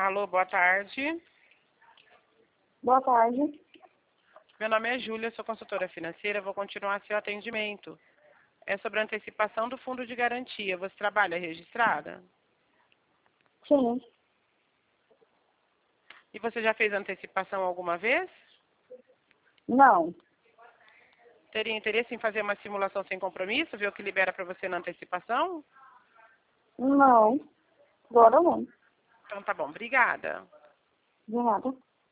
Alô, boa tarde. Boa tarde. Meu nome é Júlia, sou consultora financeira, vou continuar seu atendimento. É sobre a antecipação do fundo de garantia. Você trabalha registrada? Sim. E você já fez antecipação alguma vez? Não. Teria interesse em fazer uma simulação sem compromisso, ver o que libera para você na antecipação? Não. Agora não. Então tá bom, obrigada. De nada.